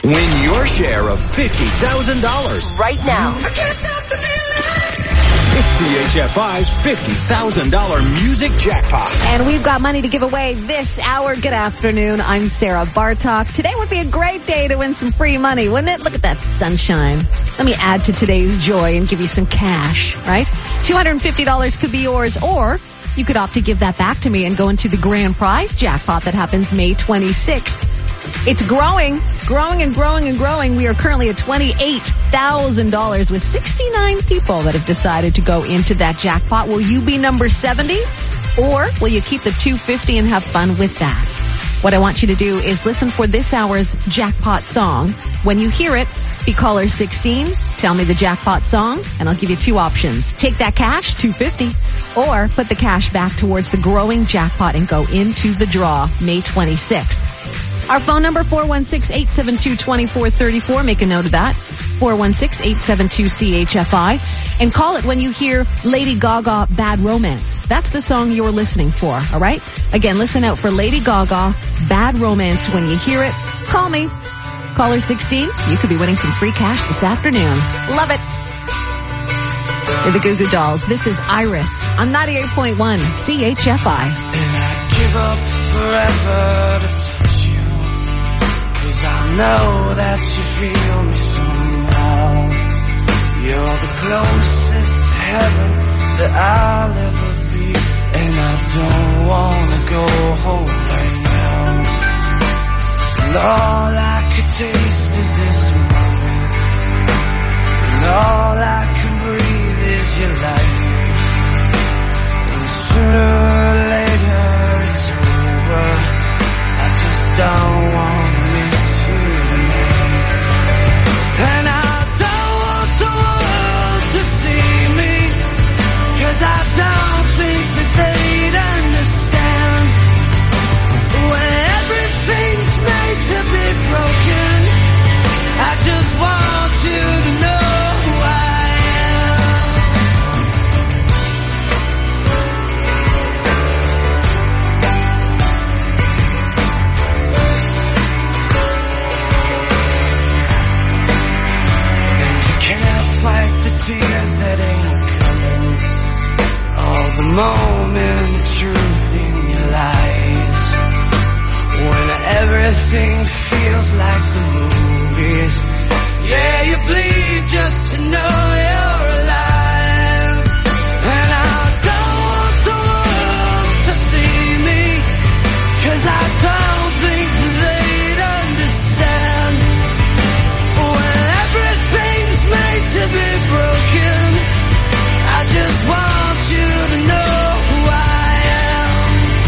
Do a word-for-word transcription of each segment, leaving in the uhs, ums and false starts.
Win your share of fifty thousand dollars right now. I can't stop the feeling. It's C H F I's fifty thousand dollars music jackpot. And we've got money to give away this hour. Good afternoon. I'm Sarah Bartok. Today would be a great day to win some free money, wouldn't it? Look at that sunshine. Let me add to today's joy and give you some cash, right? two hundred fifty dollars could be yours, or you could opt to give that back to me and go into the grand prize jackpot that happens May twenty-sixth. It's growing, growing and growing and growing. We are currently at twenty-eight thousand dollars with sixty-nine people that have decided to go into that jackpot. Will you be number seventy, or will you keep the two hundred fifty and have fun with that? What I want you to do is listen for this hour's jackpot song. When you hear it, be caller sixteen, tell me the jackpot song, and I'll give you two options. Take that cash, two hundred fifty, or put the cash back towards the growing jackpot and go into the draw May twenty-sixth. Our phone number, four one six, eight seven two, two four three four. Make a note of that. four one six, eight seven two, C H F I. And call it when you hear Lady Gaga, Bad Romance. That's the song you're listening for, all right? Again, listen out for Lady Gaga, Bad Romance. When you hear it, call me. Caller sixteen, you could be winning some free cash this afternoon. Love it. They're the Goo Goo Dolls. This is Iris on ninety-eight point one C H F I. And I'd give up forever to touch you, 'cause I know that you feel me somehow. You're the closest to heaven that I'll ever be, and I don't wanna go home right now. And all I could taste is this moment, and all I can breathe is your light. And sooner or later it's over, I just don't wanna miss you tonight. And I don't want the world to see me, 'cause I don't think that they'd understand. When everything's made to be broken, I just want you to know who I am. And you can't fight the tears that ain't coming, all the moment truth in your lies. When everything feels like the movies, yeah, you bleed just to know you're alive. And I don't want the world to see me, 'cause I don't think they'd understand. When everything's made to be broken, I just want you to know who I am.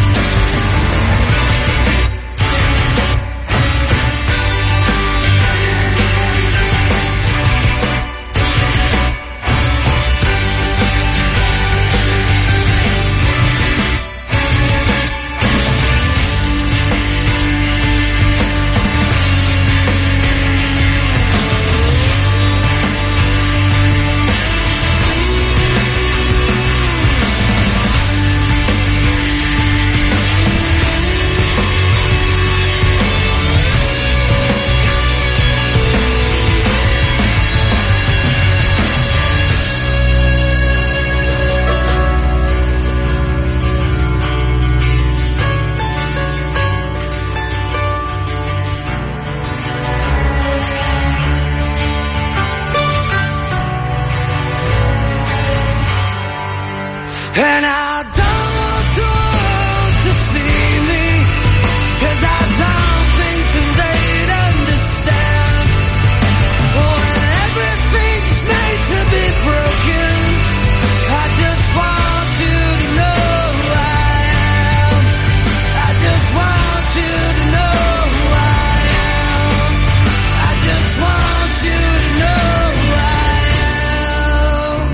And I don't want the world to see me, 'cause I don't think that they'd understand. When everything's made to be broken, I just want you to know who I am. I just want you to know who I am. I just want you to know who I am.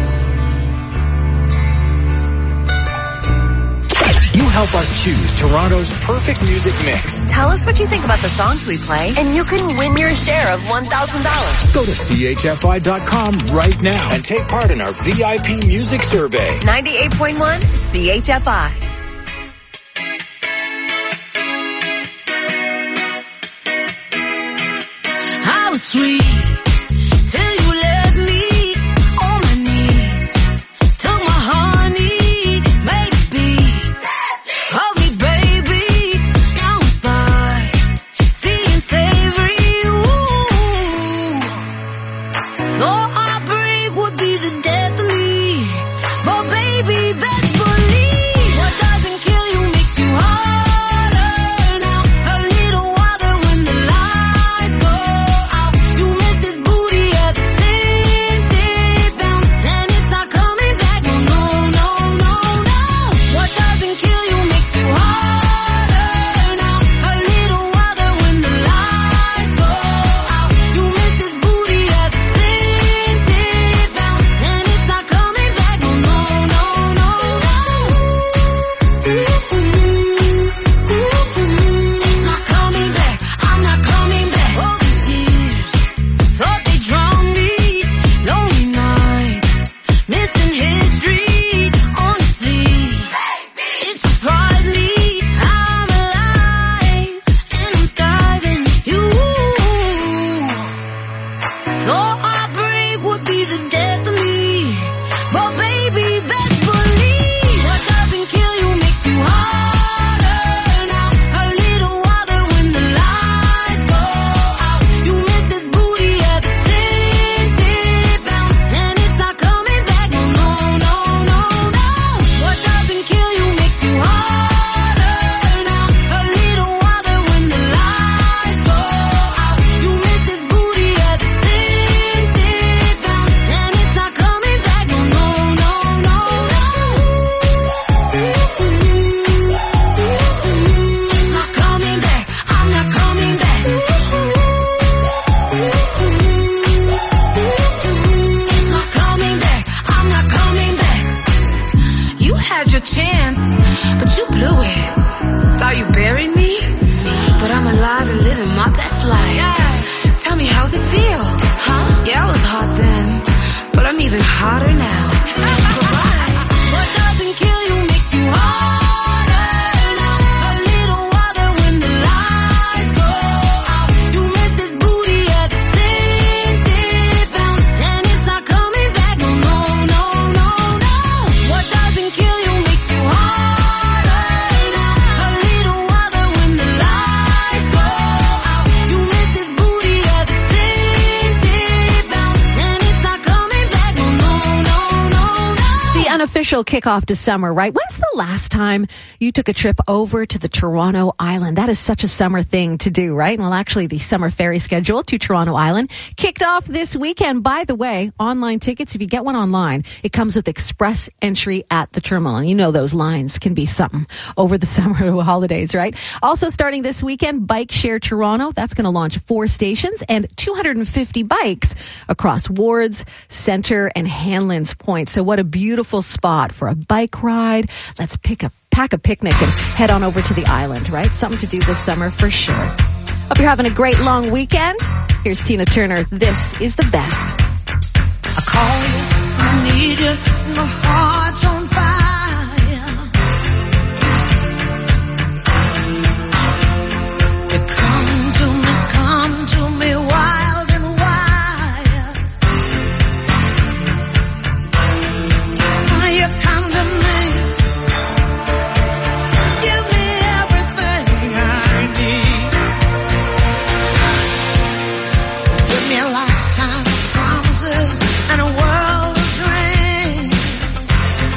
You help us choose Toronto's perfect music mix. Tell us what you think about the songs we play, and you can win your share of one thousand dollars. Go to C H F I dot com right now and take part in our V I P music survey. ninety-eight point one C H F I. I sweet. Till you left me on my knees. Took my honey, made it beat. Hold me, baby, now I'm fine. Sweet and savory, ooh. Though heartbreak would be the death of me, but baby, best believe what doesn't kill you makes you harder. Now a little water when the lights go out. You miss this booty at the same sit down, and it's not coming back. No, no, no, no, no. What doesn't kill you makes you harder. Now a little water when the lights go out. You miss this booty at the same sit down, and it's not coming back. No, no, no, no, no. It's not coming back. I'm not coming back. All these years thought they drowned me. Lonely nights, missing history. Honestly, it surprised me how I'm alive and I'm thriving. You, though heartbreak would be the death of me, but baby, best believe what doesn't kill you makes you harder. Now a little water when the lights go out. You miss this booty at the same sit down, and it's not coming back. No, no, no, no, no. What doesn't kill you makes you harder. Now a little water when the lights go out. You miss this booty at the same sit down, and it's not coming back. No, no, no, no, no. It's not coming back. I'm not coming back. It's not coming back. I'm not coming back. You had your chance, but you blew it. Thought you buried me, but I'm alive and living my best life. Tell me, how's it feel? Huh? Yeah, I was hot then, but I'm even hotter now. Goodbye. What doesn't kill you makes you harder. Now a little water when the lights go out. You miss this booty at the same sit down, and it's not coming back. No, no, no, no, no. What doesn't kill you makes you harder. Now a little water when the lights go out. You miss this booty at the same sit down, and it's not coming back. No, no, no, no, no. The unofficial kickoff to summer, right? When's the last time you took a trip over to the Toronto Island? That is such a summer thing to do, right? Well, actually, the summer ferry schedule to Toronto Island kicked off this weekend. By the way, online tickets, if you get one online, it comes with express entry at the terminal. And you know those lines can be something over the summer holidays, right? Also starting this weekend, Bike Share Toronto. That's going to launch four stations and two hundred fifty bikes across Wards, Centre, and Hanlan's Point. So what a beautiful spot for a bike ride. Let's pick a pack a picnic and head on over to the island, right? Something to do this summer for sure. Hope you're having a great long weekend. Here's Tina Turner. This is the best. I call you, I need you, my heart's on fire. You come to me, come to me wild and wild. You come to me, give me everything I need. Give me a lifetime of promises and a world of dreams.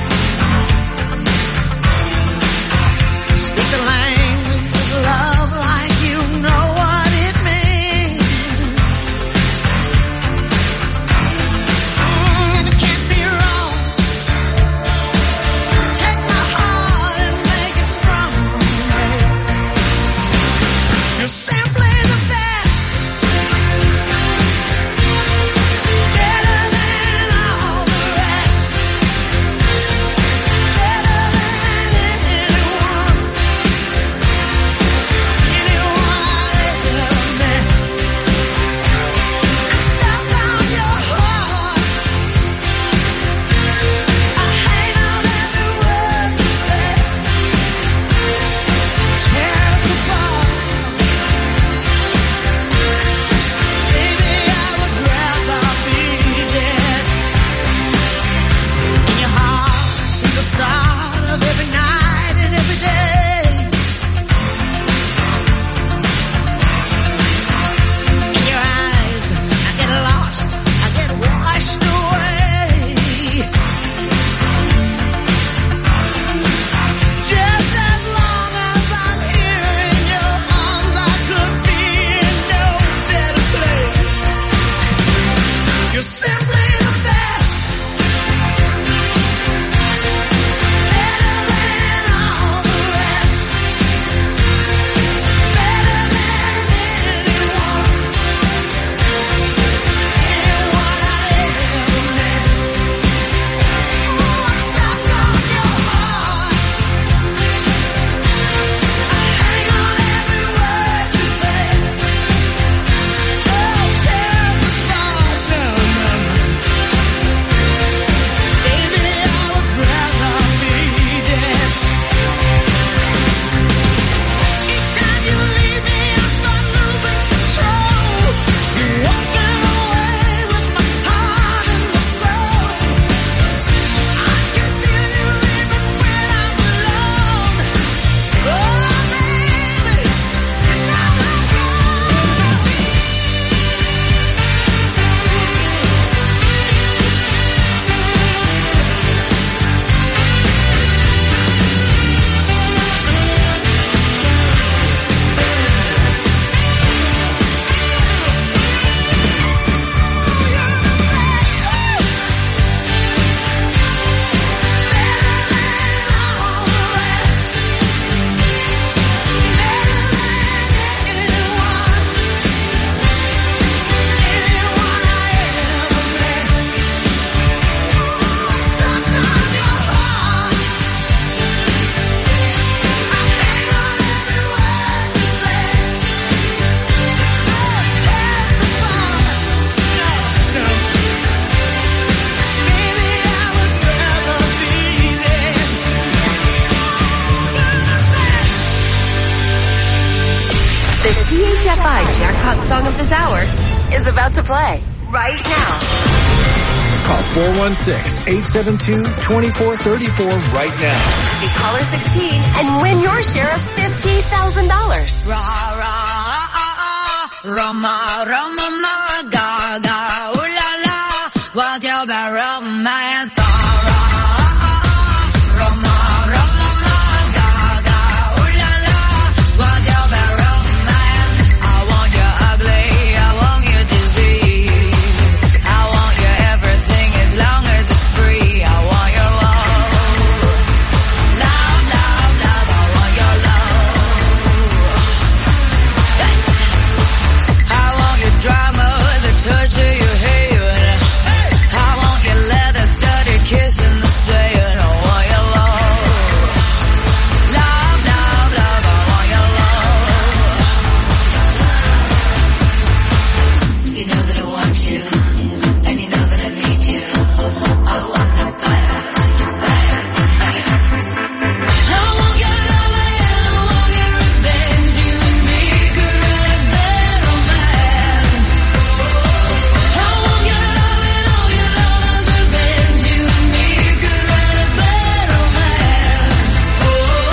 five jackpot song of this hour is about to play right now. Call four one six, eight seven two, two four three four right now. Be caller sixteen and win your share of fifty thousand dollars. Ra ra ah ah Roma Roma ma ga ga ooh la la, what's your bad romance? Ra ra ah ah Roma Roma ma ga ga ooh la la, what's your bad romance? I want you ugly, I want you disease, I want you everything as long as it's free. I want your love, love, love, love. I want your love. I want your drama, the touch of your hand. I want your leather studded kiss in the sand. I want your love, love, love, love. I want your love. You know that I want you, and you know that I need you. I want the bad, bad romance. I want your love and I want your revenge. You and me could write a bad romance. I want your love and all your love's revenge. You and me could write a bad romance. Oh,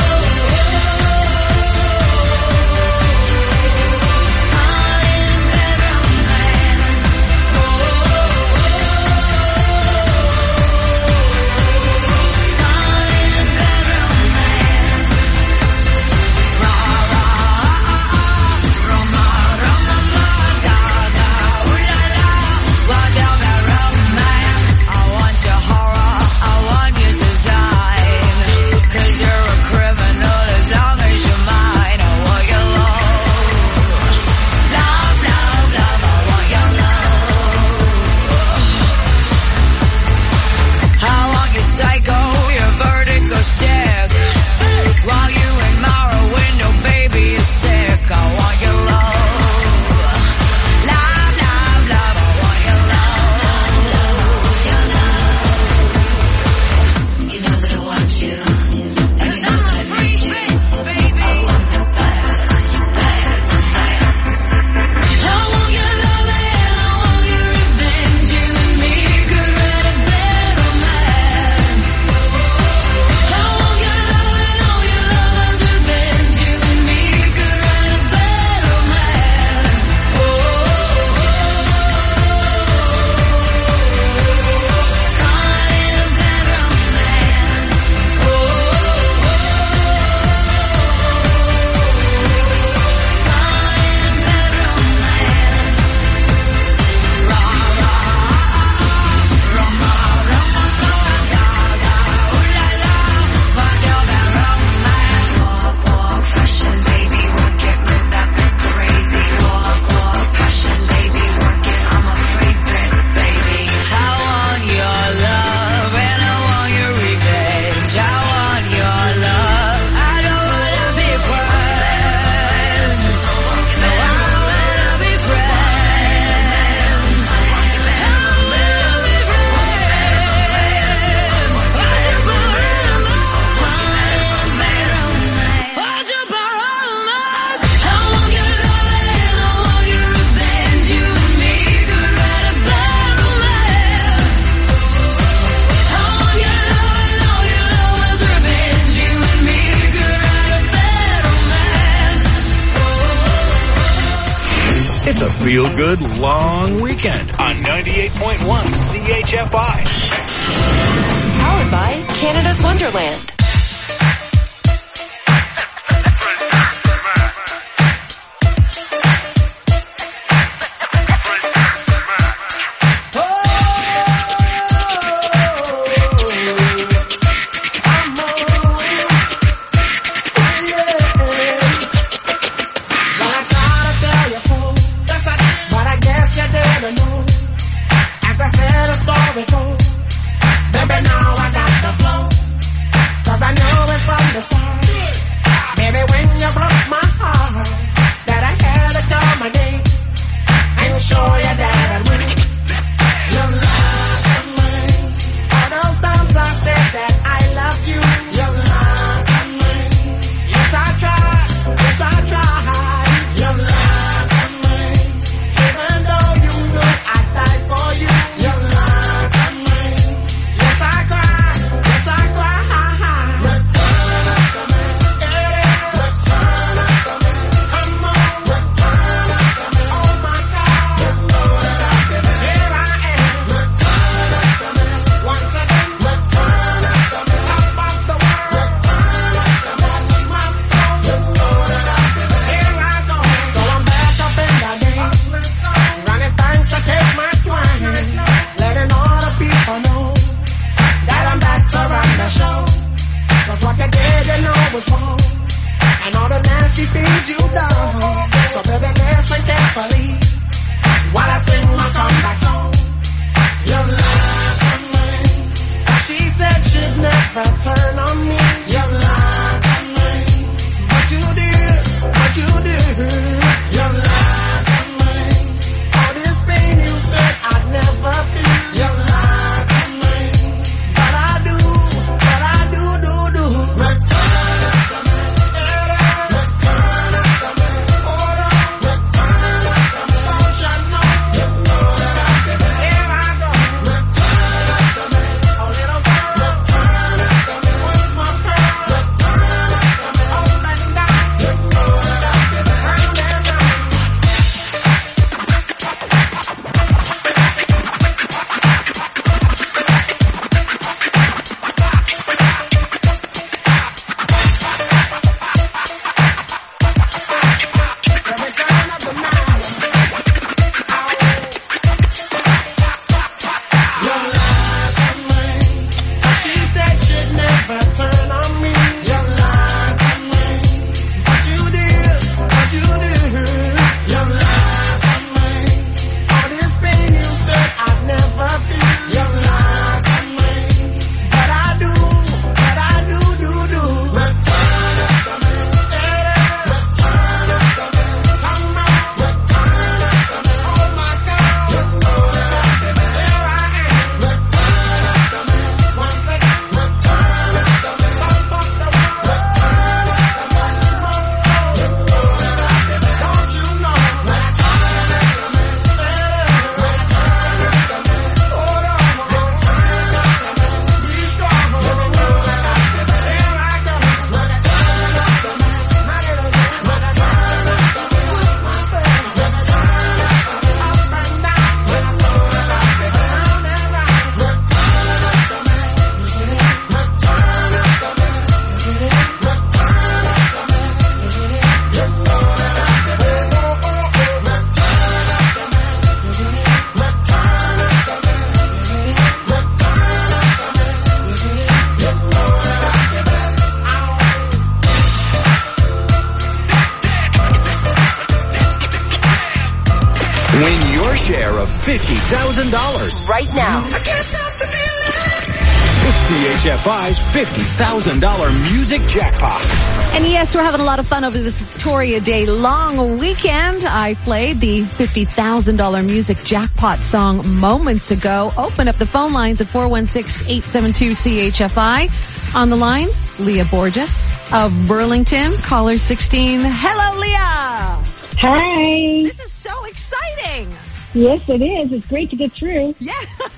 It's a feel-good long weekend on ninety-eight point one C H F I. Powered by Canada's Wonderland. Baby, now I got the flow. 'Cause Win your share of fifty thousand dollars Right now. I can't stop the feeling. It's C H F I's fifty thousand dollars music jackpot. And yes, we're having a lot of fun over this Victoria Day long weekend. I played the fifty thousand dollars music jackpot song moments ago. Open up the phone lines at four one six, eight seven two, C H F I. On the line, Leah Borges of Burlington, caller sixteen. Hello, Leah. Hi. This is so exciting. Yes, it is. It's great to get through. Yeah.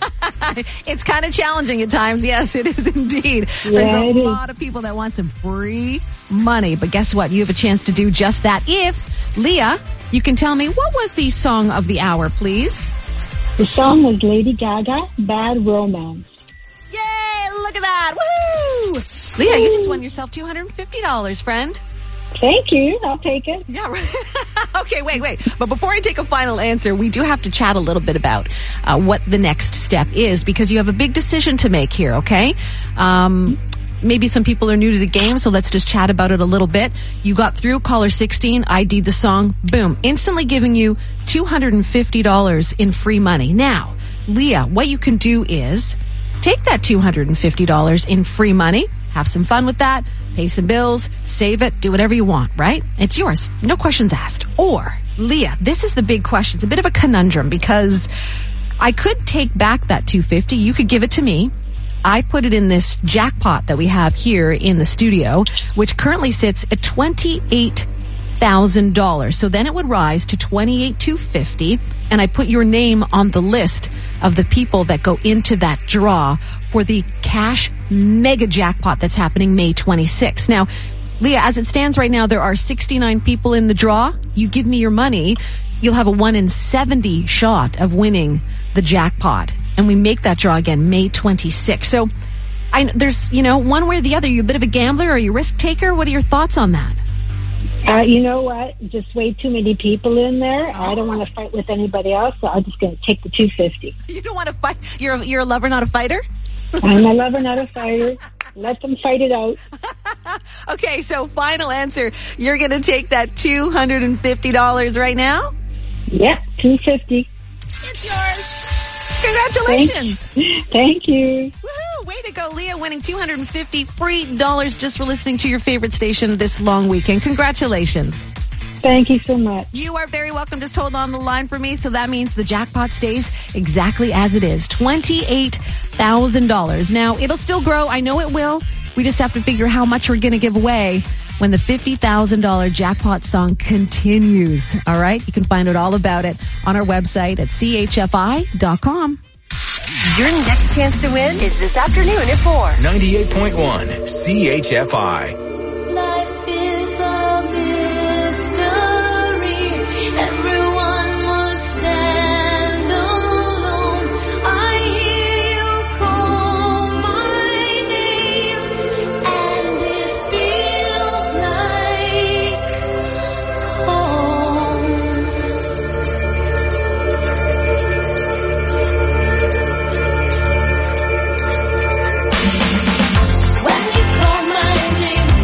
It's kind of challenging at times. Yes, it is indeed. Yeah, There's a it lot is. of people that want some free money. But guess what? You have a chance to do just that. If, Leah, you can tell me, what was the song of the hour, please? The song was Lady Gaga, Bad Romance. Yay! Look at that. Woohoo! Leah, you just won yourself two hundred fifty dollars, friend. Thank you. I'll take it. Yeah, right. Okay, wait, wait. But before I take a final answer, we do have to chat a little bit about uh, what the next step is, because you have a big decision to make here, okay? Um, maybe some people are new to the game, so let's just chat about it a little bit. You got through caller sixteen, I D'd the song, boom, instantly giving you two hundred fifty dollars in free money. Now, Leah, what you can do is take that two hundred fifty dollars in free money, have some fun with that, pay some bills, save it, do whatever you want, right? It's yours. No questions asked. Or, Leah, this is the big question. It's a bit of a conundrum because I could take back that two hundred fifty dollars. You could give it to me. I put it in this jackpot that we have here in the studio, which currently sits at twenty-eight thousand dollars. So then it would rise to twenty-eight thousand two hundred fifty dollars, and I put your name on the list of the people that go into that draw for the cash mega jackpot that's happening May twenty-sixth. Now, Leah, as it stands right now, there are sixty-nine people in the draw. You give me your money, you'll have a one in seventy shot of winning the jackpot. And we make that draw again May twenty-sixth. So I, there's, you know, one way or the other. You're a bit of a gambler or you a risk taker. What are your thoughts on that? Uh, you know what? Just way too many people in there. Oh. I don't want to fight with anybody else, so I'm just going to take the two hundred fifty dollars. You don't want to fight? You're a, you're a lover, not a fighter? I'm a lover, not a fighter. Let them fight it out. Okay, so final answer. You're going to take that two hundred fifty dollars right now? Yep, two hundred fifty dollars. It's yours. Congratulations. Thank, Thank you. Woohoo! Way to go, Leah, winning two hundred fifty free dollars just for listening to your favorite station this long weekend. Congratulations. Thank you so much. You are very welcome. Just hold on the line for me. So that means the jackpot stays exactly as it is. twenty-eight thousand dollars. Now, it'll still grow. I know it will. We just have to figure how much we're going to give away when the fifty thousand dollars jackpot song continues. All right? You can find out all about it on our website at C H F I dot com. Your next chance to win is this afternoon at four. ninety-eight point one C H F I. Life is a mystery. Everyone must stand alone. I hear you call my name, and it feels like home. When you call my name,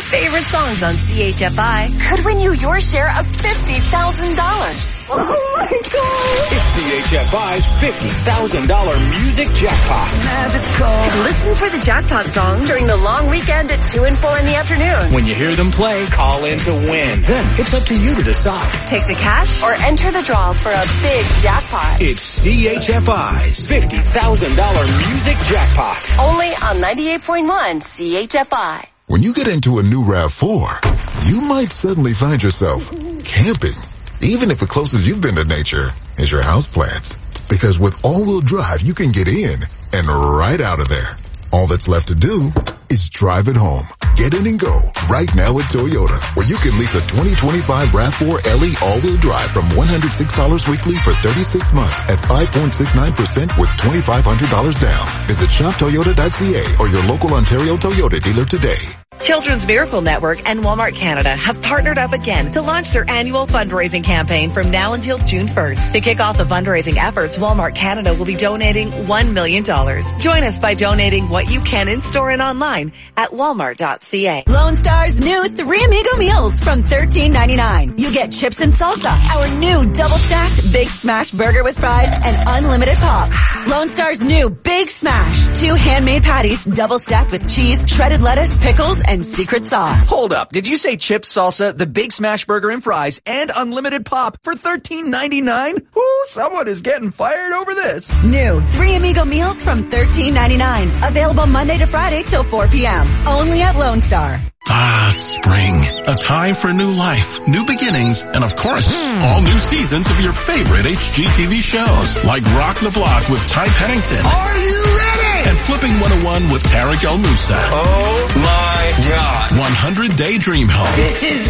favorite songs on C H F I could win you your share of fifty thousand dollars. Oh my God. It's C H F I's fifty thousand dollars music jackpot. Magical. Listen for the jackpot song during the long weekend at two and four in the afternoon. When you hear them play, call in to win. Then it's up to you to decide. Take the cash or enter the draw for a big jackpot. It's C H F I's fifty thousand dollars music jackpot. Only on ninety-eight point one C H F I. When you get into a new RAV four, you might suddenly find yourself camping, even if the closest you've been to nature is your houseplants. Because with all-wheel drive, you can get in and right out of there. All that's left to do is drive it home. Get in and go right now at Toyota, where you can lease a twenty twenty-five RAV four L E all-wheel drive from one hundred six dollars weekly for thirty-six months at five point six nine percent with twenty-five hundred dollars down. Visit shop toyota dot c a or your local Ontario Toyota dealer today. Children's Miracle Network and Walmart Canada have partnered up again to launch their annual fundraising campaign from now until June first. To kick off the fundraising efforts, Walmart Canada will be donating one million dollars. Join us by donating what you can in store and online at walmart dot c a. Lone Star's new Three Amigo meals from thirteen ninety-nine. You get chips and salsa, our new double-stacked Big Smash burger with fries, and unlimited pop. Lone Star's new Big Smash, two handmade patties, double-stacked with cheese, shredded lettuce, pickles, and secret sauce. Hold up. Did you say chips, salsa, the Big Smash burger and fries, and unlimited pop for thirteen ninety-nine? Ooh, someone is getting fired over this. New Three Amigo meals from thirteen ninety-nine. Available Monday to Friday till four p.m. Only at Lone Star. Ah, spring. A time for new life, new beginnings, and of course, all new seasons of your favorite H G T V shows, like Rock the Block with Ty Pennington. Are you ready? And Flipping one oh one with Tarek El Moussa. Oh my God. one hundred Day Dream Home. This is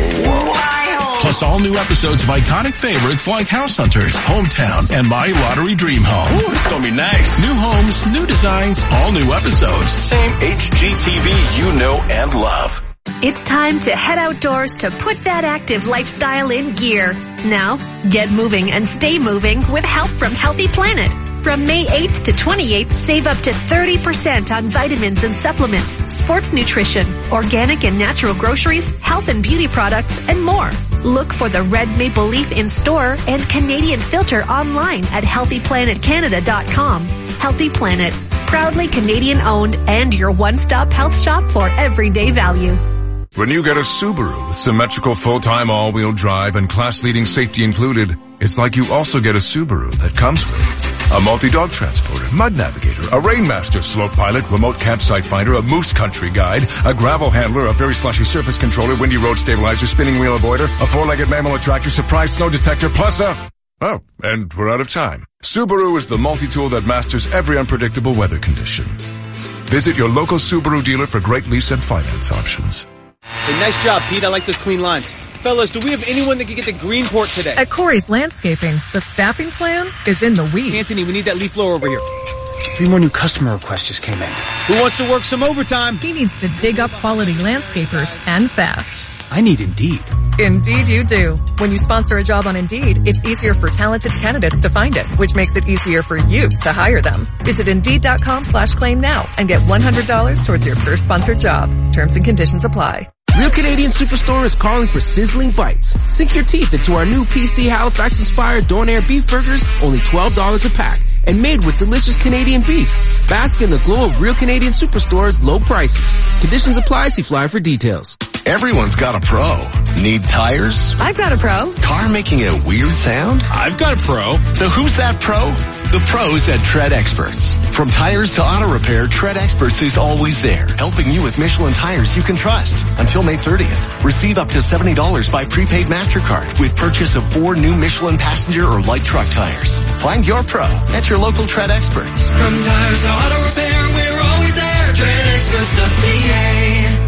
wild. Plus all new episodes of iconic favorites like House Hunters, Hometown, and My Lottery Dream Home. Ooh, this is gonna be nice. New homes, new designs, all new episodes. Same H G T V you know and love. It's time to head outdoors to put that active lifestyle in gear. Now, get moving and stay moving with help from Healthy Planet. From May eighth to twenty-eighth, save up to thirty percent on vitamins and supplements, sports nutrition, organic and natural groceries, health and beauty products, and more. Look for the red maple leaf in store and Canadian filter online at healthy planet canada dot com. Healthy Planet, proudly Canadian owned and your one-stop health shop for everyday value. When you get a Subaru with symmetrical full-time all-wheel drive and class-leading safety included, it's like you also get a Subaru that comes with a multi-dog transporter, mud navigator, a Rainmaster slope pilot, remote campsite finder, a moose country guide, a gravel handler, a very slushy surface controller, windy road stabilizer, spinning wheel avoider, a four-legged mammal attractor, surprise snow detector, plus a... Oh, and we're out of time. Subaru is the multi-tool that masters every unpredictable weather condition. Visit your local Subaru dealer for great lease and finance options. Hey, nice job, Pete. I like those clean lines. Fellas, do we have anyone that can get to Greenport today? At Corey's Landscaping, the staffing plan is in the weeds. Anthony, we need that leaf blower over here. Three more new customer requests just came in. Who wants to work some overtime? He needs to dig up quality landscapers and fast. I need Indeed. Indeed you do. When you sponsor a job on Indeed, it's easier for talented candidates to find it, which makes it easier for you to hire them. Visit Indeed.com slash claim now and get one hundred dollars towards your first sponsored job. Terms and conditions apply. Real Canadian Superstore is calling for sizzling bites. Sink your teeth into our new P C Halifax-inspired Donair beef burgers, only twelve dollars a pack, and made with delicious Canadian beef. Bask in the glow of Real Canadian Superstore's low prices. Conditions apply. See flyer for details. Everyone's got a pro. Need tires? I've got a pro. Car making a weird sound? I've got a pro. So who's that pro? The pros at Tread Experts. From tires to auto repair, Tread Experts is always there, helping you with Michelin tires you can trust. Until May thirtieth, receive up to seventy dollars by prepaid MasterCard with purchase of four new Michelin passenger or light truck tires. Find your pro at your local Tread Experts. From tires to auto repair, we're always there. Tread Experts dot c a.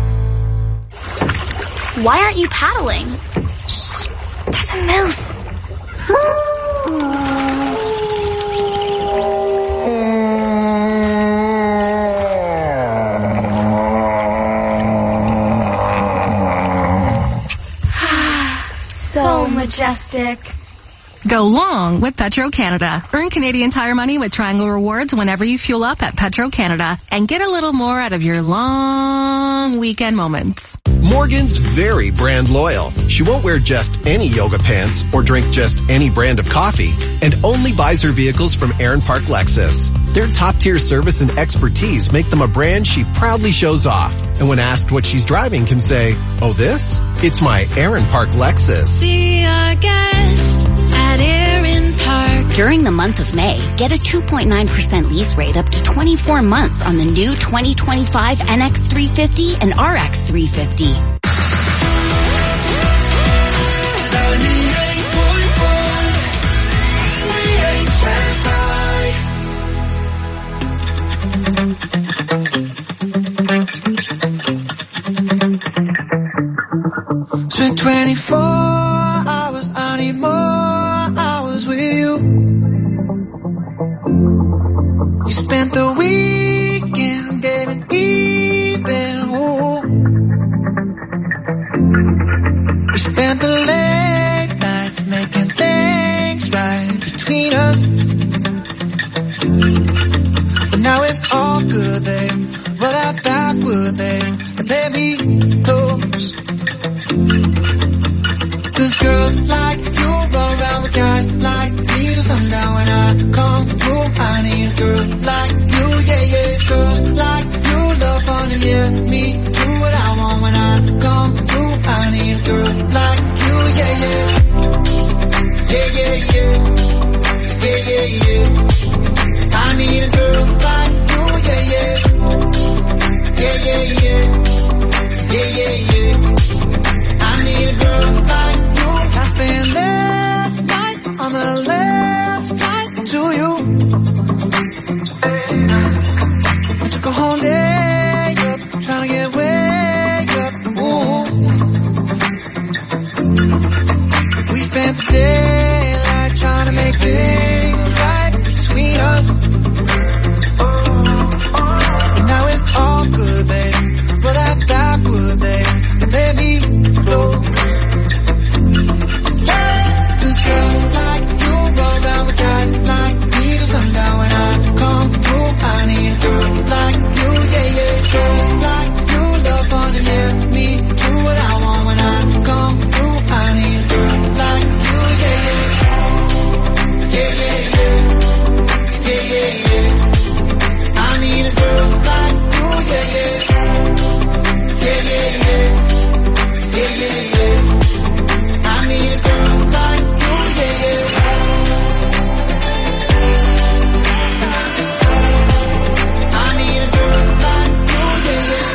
Why aren't you paddling? Shh, there's a moose. So majestic. Go long with Petro-Canada. Earn Canadian Tire money with Triangle Rewards whenever you fuel up at Petro-Canada and get a little more out of your long weekend moments. Morgan's very brand loyal. She won't wear just any yoga pants or drink just any brand of coffee and only buys her vehicles from Aaron Park Lexus. Their top-tier service and expertise make them a brand she proudly shows off. And when asked what she's driving can say, oh, this? It's my Aaron Park Lexus. Be our guest at Aaron Park. During the month of May, get a two point nine percent lease rate up to twenty-four months on the new twenty twenty-five N X three fifty and R X three fifty. Spent twenty-four hours, I need more hours with you. You spent the weekend getting even, ooh. We spent the late nights making things right between us. But now it's all good, babe. Roll out backward, babe, and let me close. Cause girls like you roll around with guys like me till sundown. When I come through, I need a girl like you, yeah, yeah. Girls like you love fun and yeah, me do what I want. When I come through, I need a girl like you, yeah, yeah. Yeah, yeah, yeah. Yeah, yeah, yeah. I need a girl like you, yeah, yeah. Yeah, yeah, yeah. Yeah, yeah, yeah. I need a girl like you. I spent last night on the last flight to you. I took a whole day up, trying to get way up. Ooh. We spent the daylight trying to make things right between us. And now it's all good, babe. Roll that backward, babe, and let me close. Cause girls like you roll around with guys like me till sundown. When I come through, I need a girl like you, yeah, yeah. Girls like you love fun and yeah, me do what I want. When I come through, I need a girl like you, yeah, yeah. Yeah, yeah, yeah. Yeah, yeah, yeah. I need a girl like you, yeah, yeah. Yeah, yeah, yeah. Yeah, yeah, yeah. I need a girl like you, yeah, yeah. I need a girl like you, yeah, yeah.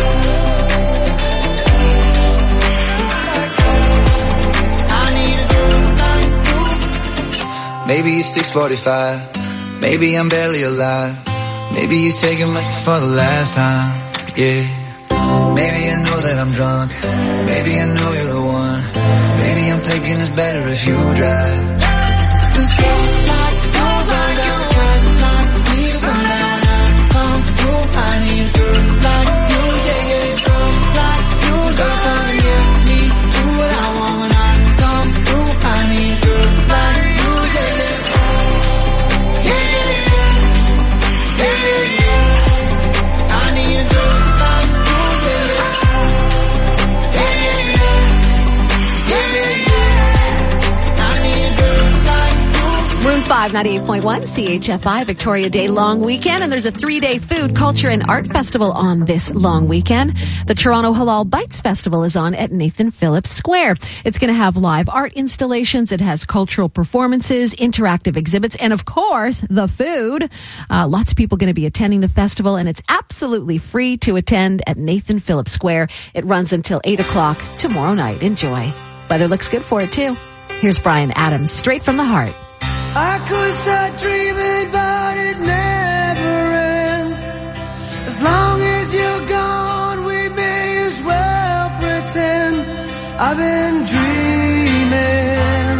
I need a girl like you. Maybe it's six forty-five. Maybe I'm barely alive. Maybe you're taking me for the last time, yeah. Maybe I know that I'm drunk. Maybe I know you're the one. Maybe I'm thinking it's better if you drive. Cause girls like you roll around guys like me till sundown. When I come through, I need a girl like you, yeah, yeah. Girls like you love fun and yeah, me do what I want. When I come through, I need a girl like you, yeah, yeah. Yeah, yeah, yeah. Yeah, yeah, yeah. I need a girl like you, yeah, yeah. Yeah, yeah, yeah. Yeah, yeah, yeah. I need a girl like you. Room five, ninety-eight point one, C H F I, Victoria Day long weekend. And there's a three-day food, culture, and art festival on this long weekend. The Toronto Halal Bites Festival is on at Nathan Phillips Square. It's going to have live art installations. It has cultural performances, interactive exhibits, and of course, the food. Uh, lots of people going to be attending the festival, and it's absolutely free to attend at Nathan Phillips Square. It runs until eight o'clock tomorrow night. Enjoy. Weather looks good for it, too. Here's Brian Adams, straight from the heart. I could start dreaming, but it never ends. As long as you're gone, we may as well pretend I've been dreaming.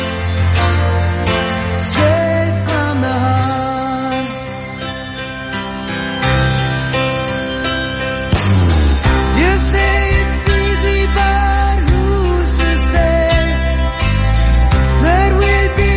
Straight from the heart. You say it's easy, but who's to say that we'd be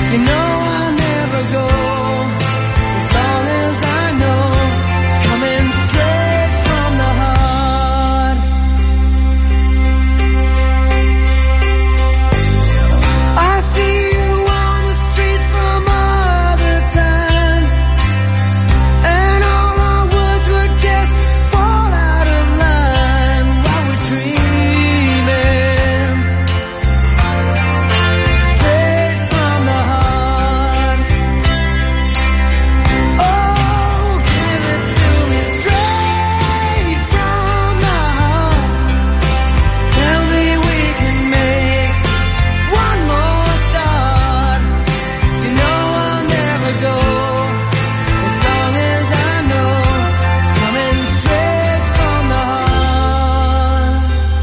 You know I'll never go as long as I know it's coming straight from the heart. I see you on the streets some other time, and all our words would just fall out of line while we're dreaming straight from the heart. Oh, give it to me straight from the heart. Tell me we can make one more start. You know I'll never go as long as I know it's coming straight from the heart.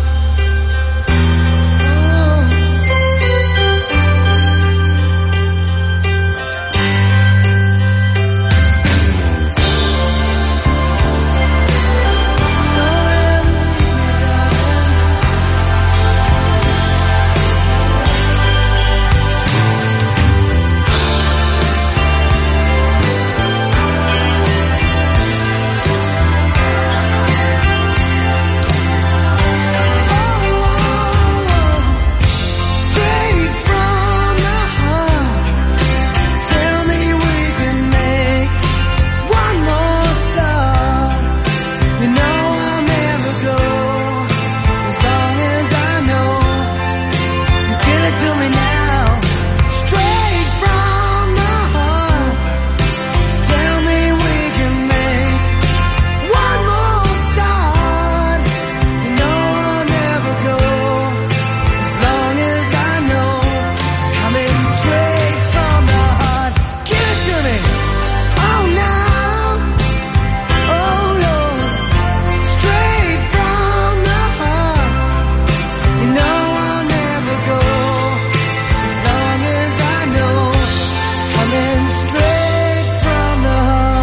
Straight from the heart. Tell me we can make one more start. You know I'll never go as long as I know you give it to me now. Straight from the heart. Tell me we can make one more start. You know I'll never go as long as I know it's coming straight from the heart. Give it to me. Oh, now. Oh, Lord. Straight from the heart. You know I'll never go as long as I know it's coming straight from the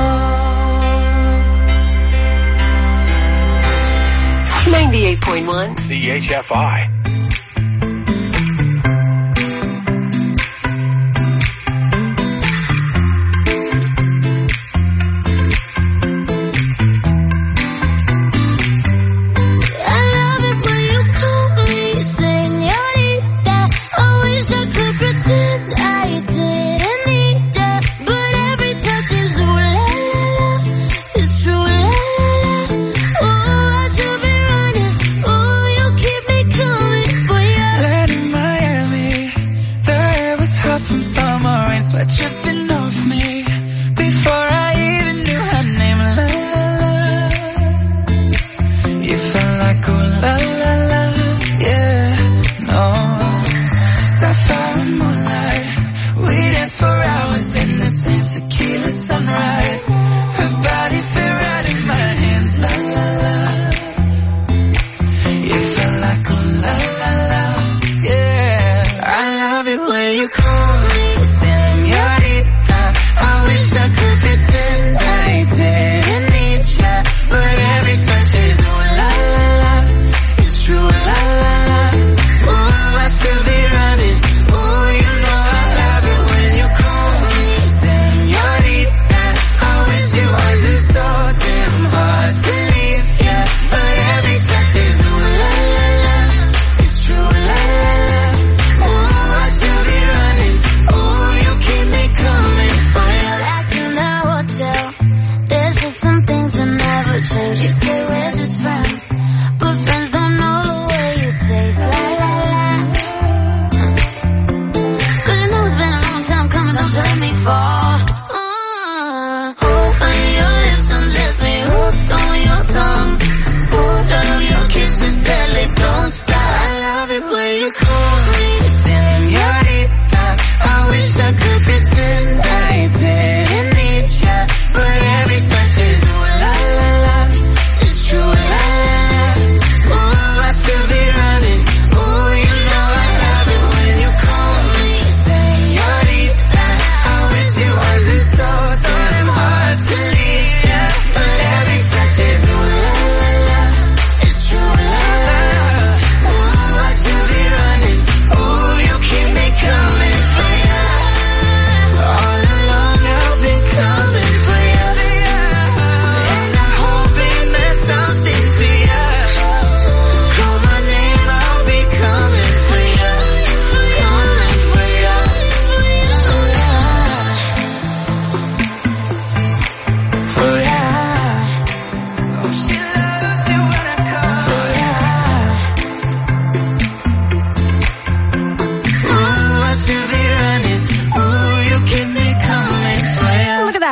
heart. ninety-eight point one. C H F I. I love it when you call me señorita. I wish I could pretend I didn't need ya, but every touch is ooh la la la. It's true la la la. Oh, I should be running. Oh, you keep me coming, boy. Land in Miami, the air was hot from summer rain, sweat dripping off me before I even knew her name. La la la, you felt like ooh la la la, yeah, no. Sapphire and moonlight, we danced for hours in the same tequila sunrise. Her body fit right in my hands, la la la. You felt like ooh la la la, yeah. I love it when you call me señorita. I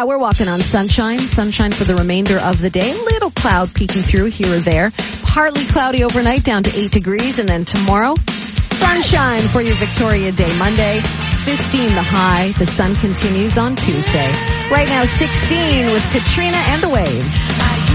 Yeah, we're walking on sunshine. Sunshine for the remainder of the day. Little cloud peeking through here or there. Partly cloudy overnight down to eight degrees. And then tomorrow, sunshine for your Victoria Day. Monday, fifteen the high. The sun continues on Tuesday. Right now, sixteen with Katrina and the Waves.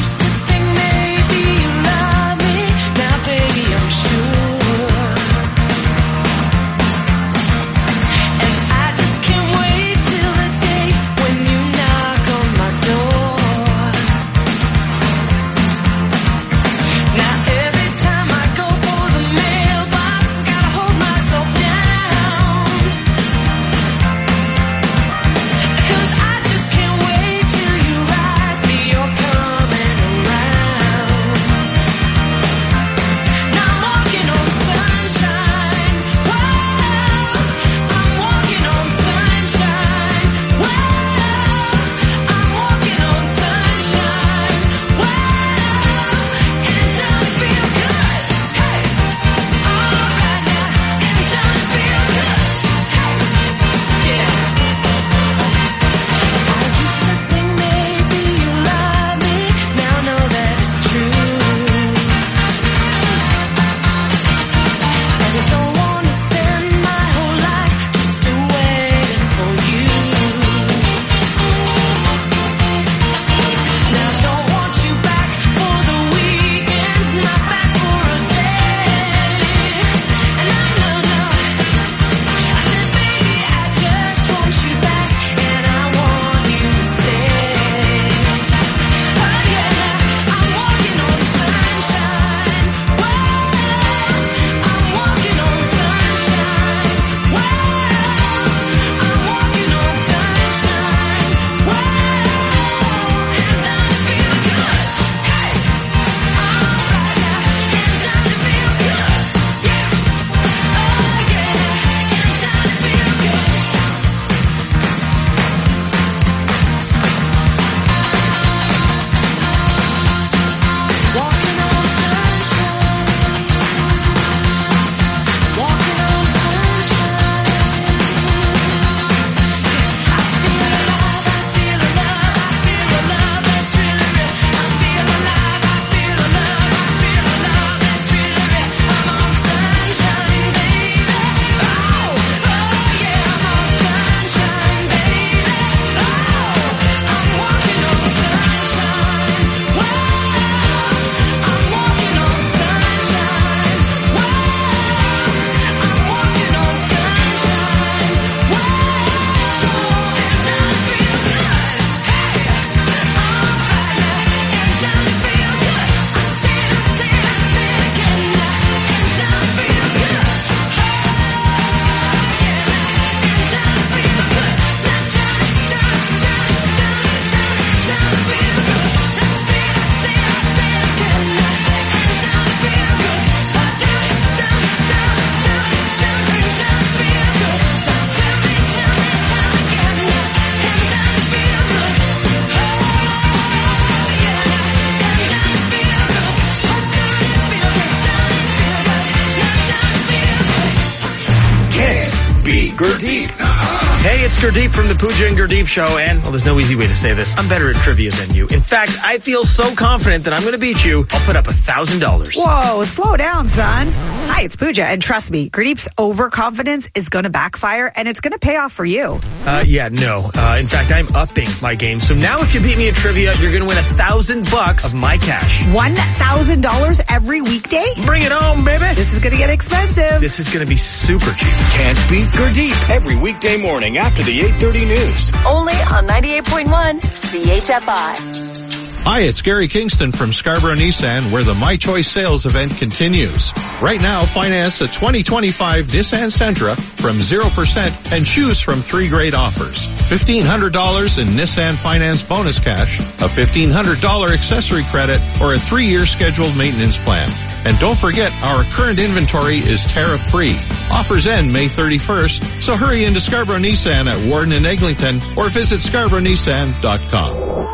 Gurdeep. Hey, it's Gurdeep from the Pooja and Gurdeep Show, and, well, there's no easy way to say this. I'm better at trivia than you. In fact, I feel so confident that I'm going to beat you, I'll put up a thousand dollars. Whoa, slow down, son. Hi, it's Pooja, and trust me, Gurdeep's overconfidence is going to backfire, and it's going to pay off for you. Uh, yeah, no. Uh, in fact, I'm upping my game. So now if you beat me at trivia, you're going to win a thousand bucks of my cash. One thousand dollars every weekday? Bring it home, baby. This is going to get expensive. This is going to be super cheap. Can't beat Gurdeep every weekday morning after the eight thirty news. Only on ninety-eight point one C H F I. Hi, it's Gary Kingston from Scarborough Nissan, where the My Choice sales event continues. Right now, finance a twenty twenty-five Nissan Sentra from zero percent and choose from three great offers. fifteen hundred dollars in Nissan Finance bonus cash, a fifteen hundred dollars accessory credit, or a three-year scheduled maintenance plan. And don't forget, our current inventory is tariff-free. Offers end May thirty-first, so hurry into Scarborough Nissan at Warden and Eglinton or visit scarborough nissan dot com.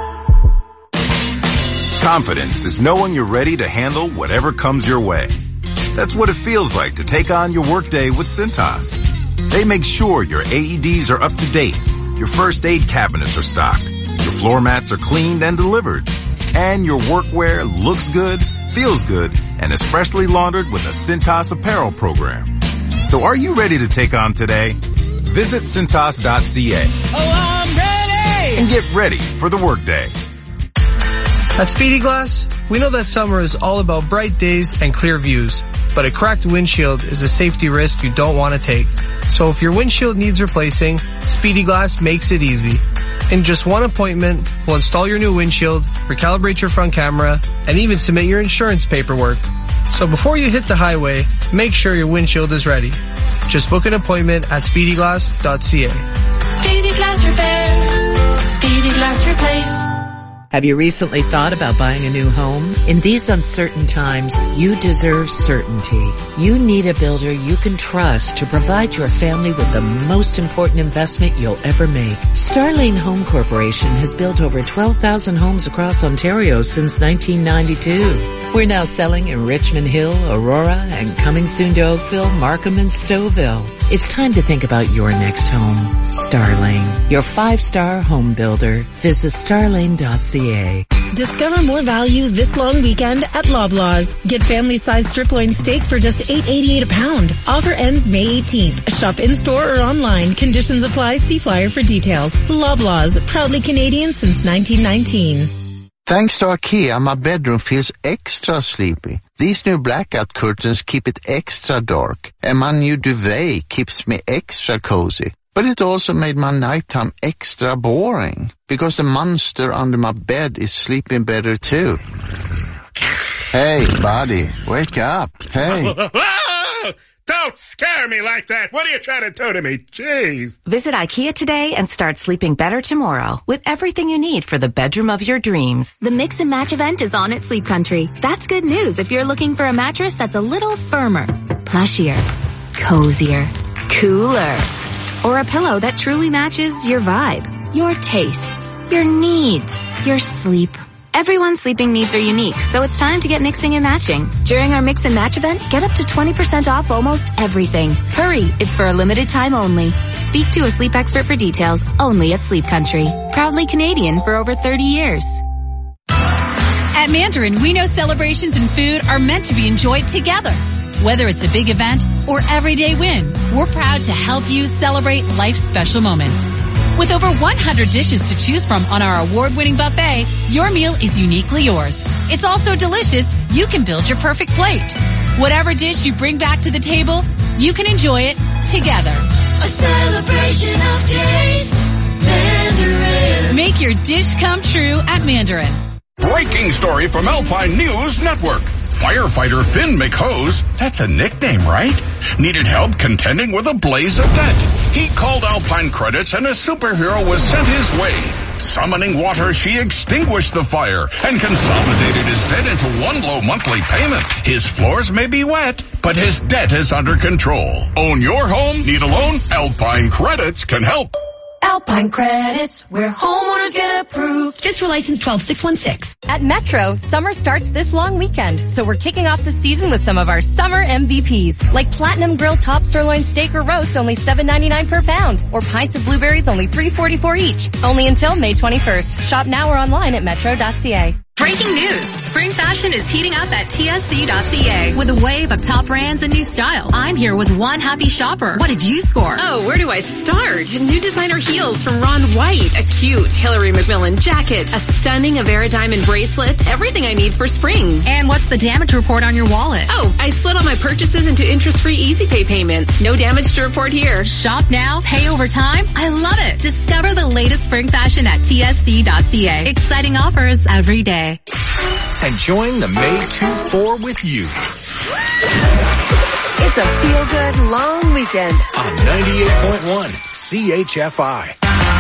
Confidence is knowing you're ready to handle whatever comes your way. That's what it feels like to take on your workday with Cintas. They make sure your A E Ds are up to date, your first aid cabinets are stocked, Your floor mats are cleaned and delivered. And your workwear looks good, feels good, and is freshly laundered with a Cintas apparel program. So are you ready to take on today? Visit Cintas dot C A. Oh, I'm ready! And get ready for the workday. At Speedy Glass, we know that summer is all about bright days and clear views, but a cracked windshield is a safety risk you don't want to take. So if your windshield needs replacing, Speedy Glass makes it easy. In just one appointment, we'll install your new windshield, recalibrate your front camera, and even submit your insurance paperwork. So before you hit the highway, make sure your windshield is ready. Just book an appointment at Speedy Glass dot C A. Speedy Glass Repair. Speedy Glass Replace. Have you recently thought about buying a new home? In these uncertain times, you deserve certainty. You need a builder you can trust to provide your family with the most important investment you'll ever make. Starlane Home Corporation has built over twelve thousand homes across Ontario since nineteen ninety-two. We're now selling in Richmond Hill, Aurora, and coming soon to Oakville, Markham, and Stouffville. It's time to think about your next home. Starlane, your five-star home builder. Visit starlane dot C A. Discover more value this long weekend at Loblaws. Get family-sized strip loin steak for just eight eighty-eight a pound. Offer ends May eighteenth. Shop in-store or online. Conditions apply. See flyer for details. Loblaws, proudly Canadian since nineteen nineteen. Thanks to IKEA, my bedroom feels extra sleepy. These new blackout curtains keep it extra dark, and my new duvet keeps me extra cozy. But it also made my nighttime extra boring, because the monster under my bed is sleeping better too. Hey, buddy, wake up. Hey. Don't scare me like that. What are you trying to do to me? Jeez. Visit IKEA today and start sleeping better tomorrow with everything you need for the bedroom of your dreams. The Mix and Match event is on at Sleep Country. That's good news if you're looking for a mattress that's a little firmer, plushier, cozier, cooler, or a pillow that truly matches your vibe, your tastes, your needs, your sleep. Everyone's sleeping needs are unique, so it's time to get mixing and matching. During our Mix and Match event, get up to twenty percent off almost everything. Hurry, it's for a limited time only. Speak to a sleep expert for details, only at Sleep Country. Proudly Canadian for over thirty years. At Mandarin, we know celebrations and food are meant to be enjoyed together. Whether it's a big event or everyday win, we're proud to help you celebrate life's special moments. With over one hundred dishes to choose from on our award-winning buffet, your meal is uniquely yours. It's also delicious. You can build your perfect plate. Whatever dish you bring back to the table, you can enjoy it together. A celebration of taste. Mandarin. Make your dish come true at Mandarin. Breaking story from Alpine News Network. Firefighter Finn McHose, that's a nickname, right? Needed help contending with a blaze of debt. He called Alpine Credits and a superhero was sent his way. Summoning water, she extinguished the fire and consolidated his debt into one low monthly payment. His floors may be wet, but his debt is under control. Own your home? Need a loan? Alpine Credits can help. Alpine Credits, where homeowners get approved. Just for license twelve six one six. At Metro, summer starts this long weekend, so we're kicking off the season with some of our summer M V Ps, like Platinum Grill Top Sirloin Steak or Roast, only seven ninety-nine per pound, or Pints of Blueberries, only three forty-four each. Only until May twenty-first. Shop now or online at metro dot c a. Breaking news. Spring fashion is heating up at T S C dot C A with a wave of top brands and new styles. I'm here with one happy shopper. What did you score? Oh, where do I start? New designer heels from Ron White, a cute Hillary McMillan jacket, a stunning Avera diamond bracelet, everything I need for spring. And what's the damage report on your wallet? Oh, I split all my purchases into interest-free Easy Pay payments. No damage to report here. Shop now, pay over time. I love it. Discover the latest spring fashion at T S C dot C A. Exciting offers every day. Enjoying the May two four with you. It's a feel-good long weekend on ninety-eight point one C H F I.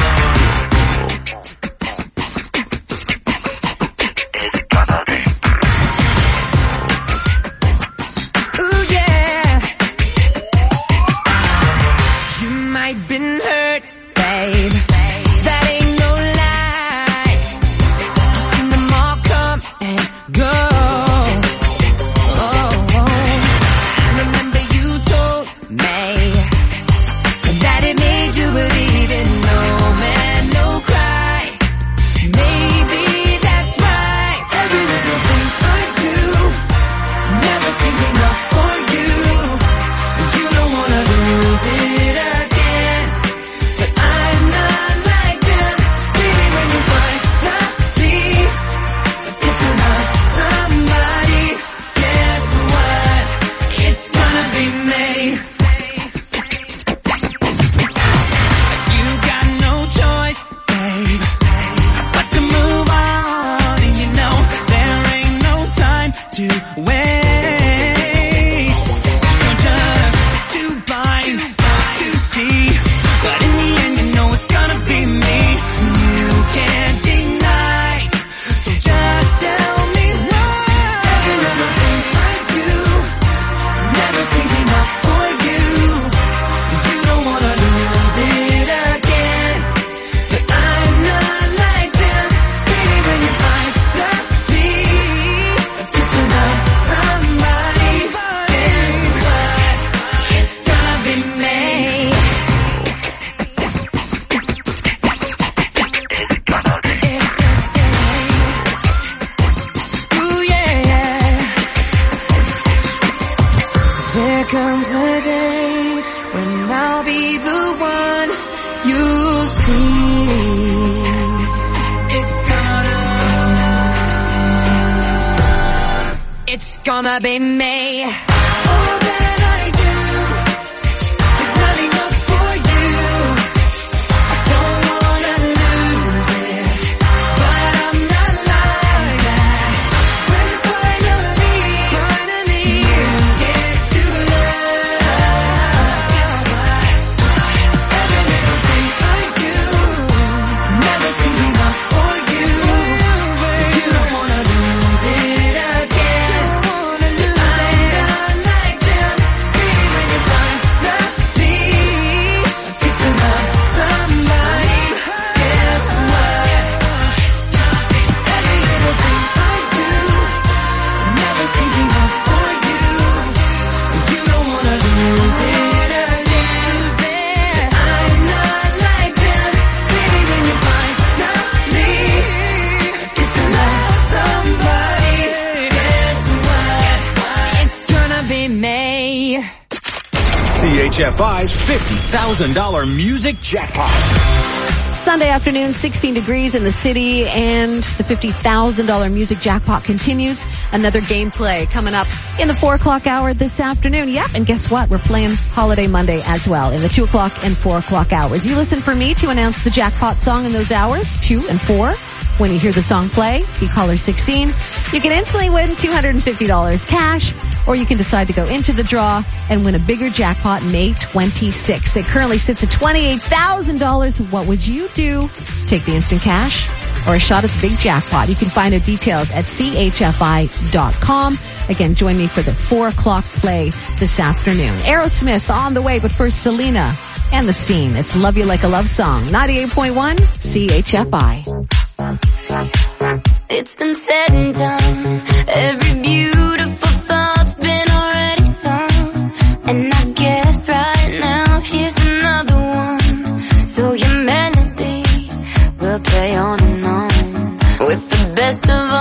Ooh, yeah. You might been hurt, babe. That ain't no lie. Seen them all come and go. Oh, oh. Remember you told me that it made you believe in love. see. It's gonna, it's gonna be me. All that I do is not enough for you. I don't wanna lose it, but I'm not like that. When finally, finally you get to love, guess what? Every little thing I do never seems enough for you. You don't wanna lose it again. I'm not like them. Maybe when you finally get to love somebody, guess what? Every little thing I do never seems enough for you. You don't wanna lose it again. I'm not like them. Maybe when you finally get to love somebody, guess what? It's gonna be me. C H F I's fifty thousand dollars music jackpot. Sunday afternoon, sixteen degrees in the city, and the fifty thousand dollars music jackpot continues. Another gameplay coming up in the four o'clock hour this afternoon. Yep, and guess what? We're playing Holiday Monday as well in the two o'clock and four o'clock hours. You listen for me to announce the jackpot song in those hours, two and four. When you hear the song play, be caller sixteen. You can instantly win two hundred fifty dollars cash, or you can decide to go into the draw and win a bigger jackpot May twenty-sixth. It currently sits at twenty-eight thousand dollars. What would you do? Take the instant cash or a shot at the big jackpot? You can find out details at C H F I dot com. Again, join me for the four o'clock play this afternoon. Aerosmith on the way, but first Selena and The Scene. It's Love You Like a Love Song. ninety-eight point one C H F I. It's been said and done. Every beautiful thought's been already sung. And I guess right now here's another one. So your melody will play on and on with the best of